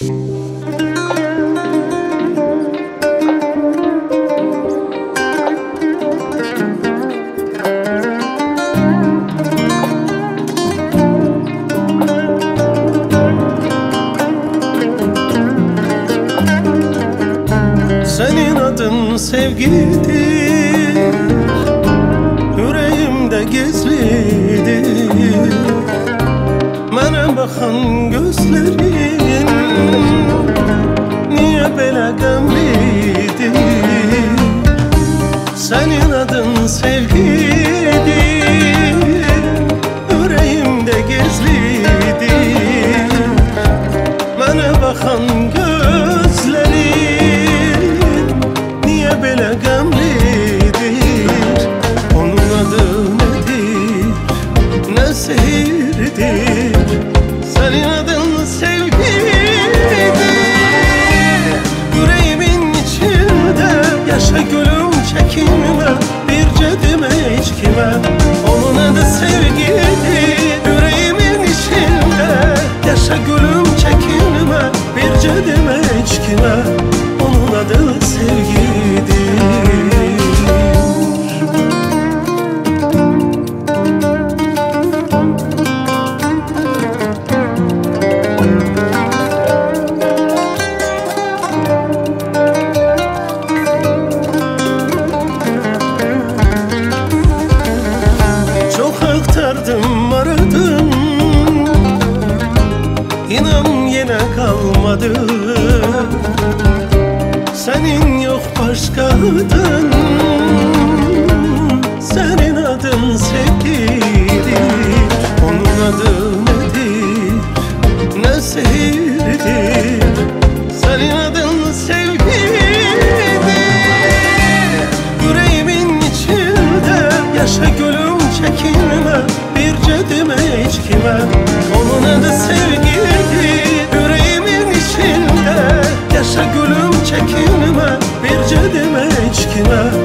Senin adın sevgidir, yüreğimde gizlidir. Mənə baxan gözlerin niye belə qəmlidir? Senin adın sevgidir, yüreğimde gizlidir. Mənə baxan gözlerin niye belə qəmlidir? Onun adı nedir, ne sehirdir? Senin adın sevgidir, yüreğimin içinde. Yaşa gülüm çekinme, birce deme hiç kime. Onun adı sevgidir, yüreğimin içinde. Yaşa gülüm çekinme, birce deme hiç kime. Onun adı sevgidir. Aktardım, aradım, İnan yine kalmadı. Senin yok başka adın, senin adın sevgidir. Onun adı nedir, ne sehirdir? Senin adın sevgidir, yüreğimin içinde. Yaşa gülüm çekinme, birce deme hiç kime. Onun adı sevgidir, yüreğimin içinde. Yaşa gülüm çekinme, birce deme hiç kime.